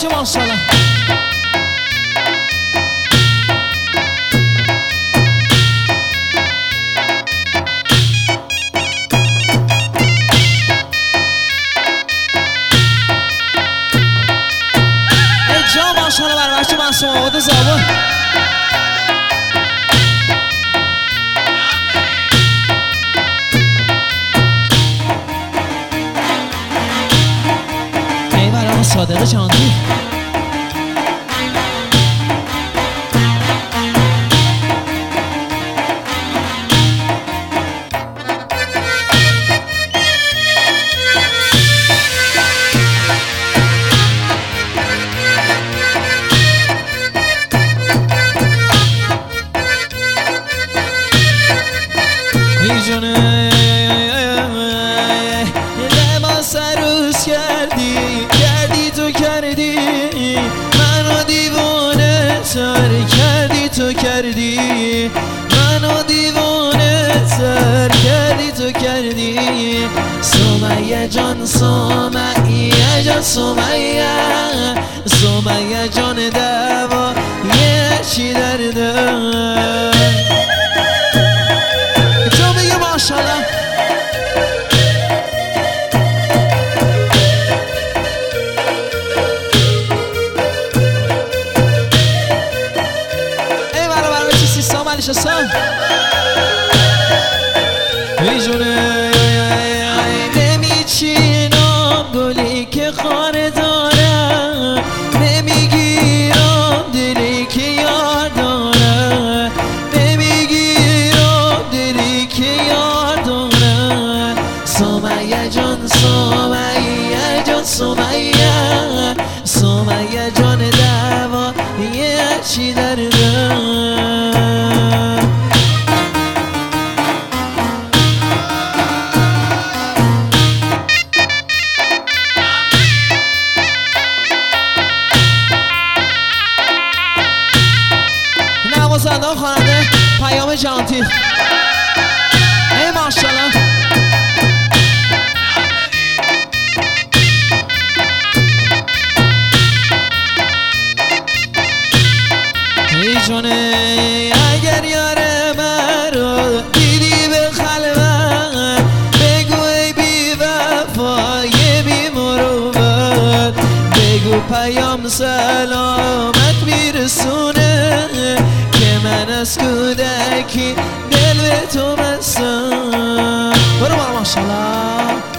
باشه ماشاءالله. ماشاءالله برای بچه معصوم آباد زابان. ای برای صادق چاندی. لباس عروس کردی تو کردی منو دیوانه تر کردی تو کردی منو دیوانه تر کردی تو کردی سمیه جان سمیه جان سمیه جان دوا یه چی درده تو بگه ماشاءالله. ای برای چی سیستم علیش هستم ای جونه نمیچینم گلی که خانه دارم نمیگیرم دلی که یاد دارم نمیگیرم دلی که یاد دارم سمیه جان سمیه جان سمیه جان دوا یه چی دردم نوازنده خواننده پیام جانتی. ای ماشاءالله. ای جونه اگر یار مرا دیدی به خلوت بگو ای بی وفای بی مروت بگو پیام سلامت میرسونه که من از کودکی دل به تو بستم. برو ماشاءالله.